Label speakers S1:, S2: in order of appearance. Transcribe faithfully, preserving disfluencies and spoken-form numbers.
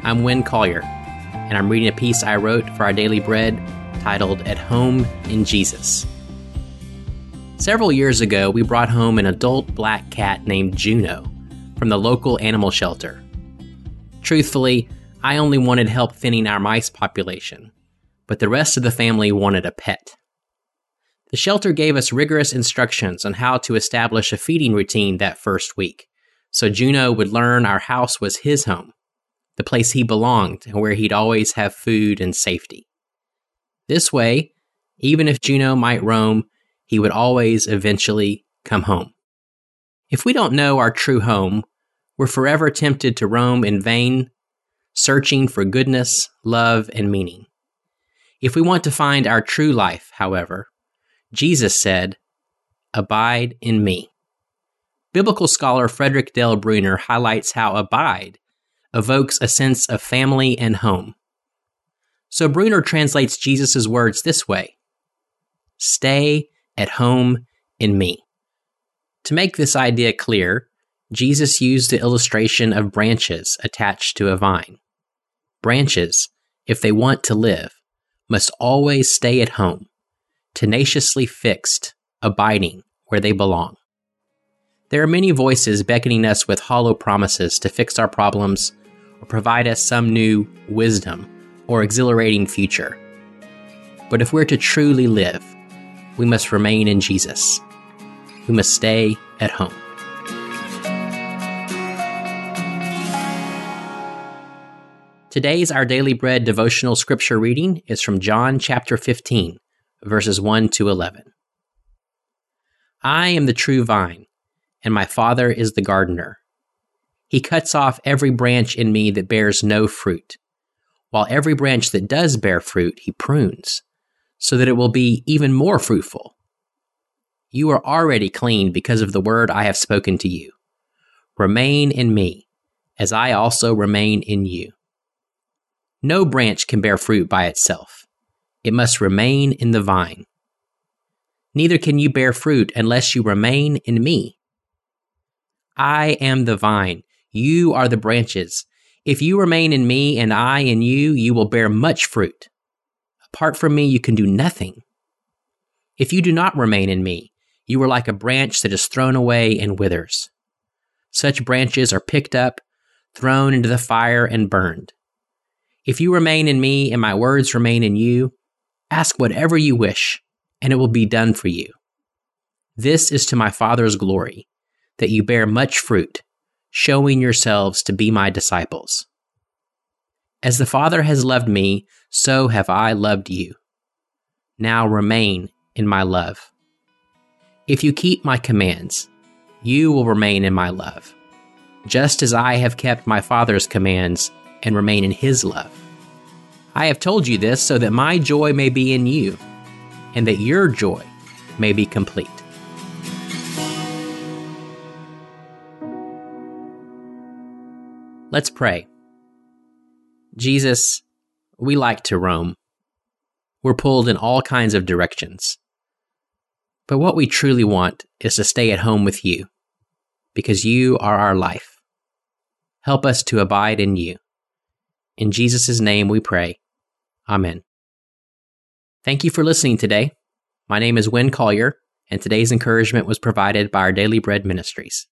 S1: I'm Win Collier, and I'm reading a piece I wrote for our Daily Bread titled At Home in Jesus. Several years ago, we brought home an adult black cat named Juno from the local animal shelter. Truthfully, I only wanted help thinning our mice population, but the rest of the family wanted a pet. The shelter gave us rigorous instructions on how to establish a feeding routine that first week, so Juno would learn our house was his home, the place he belonged and where he'd always have food and safety. This way, even if Juno might roam, he would always eventually come home. If we don't know our true home, we're forever tempted to roam in vain, searching for goodness, love, and meaning. If we want to find our true life, however, Jesus said, "Abide in me." Biblical scholar Frederick Dale Bruner highlights how abide evokes a sense of family and home. So Bruner translates Jesus' words this way: "Stay at home in me." To make this idea clear, Jesus used the illustration of branches attached to a vine. Branches, if they want to live, must always stay at home, tenaciously fixed, abiding where they belong. There are many voices beckoning us with hollow promises to fix our problems or provide us some new wisdom or exhilarating future. But if we're to truly live, we must remain in Jesus. We must stay at home. Today's Our Daily Bread devotional scripture reading is from John chapter fifteen, verses one to eleven. I am the true vine, and my Father is the gardener. He cuts off every branch in me that bears no fruit, while every branch that does bear fruit he prunes, so that it will be even more fruitful. You are already clean because of the word I have spoken to you. Remain in me, as I also remain in you. No branch can bear fruit by itself. It must remain in the vine. Neither can you bear fruit unless you remain in me. I am the vine. You are the branches. If you remain in me and I in you, you will bear much fruit. Apart from me, you can do nothing. If you do not remain in me, you are like a branch that is thrown away and withers. Such branches are picked up, thrown into the fire, and burned. If you remain in me and my words remain in you, ask whatever you wish, and it will be done for you. This is to my Father's glory, that you bear much fruit, showing yourselves to be my disciples. As the Father has loved me, so have I loved you. Now remain in my love. If you keep my commands, you will remain in my love, just as I have kept my Father's commands and remain in his love. I have told you this so that my joy may be in you, and that your joy may be complete. Let's pray. Jesus, we like to roam. We're pulled in all kinds of directions. But what we truly want is to stay at home with you, because you are our life. Help us to abide in you. In Jesus' name we pray. Amen. Thank you for listening today. My name is Win Collier, and today's encouragement was provided by our Daily Bread Ministries.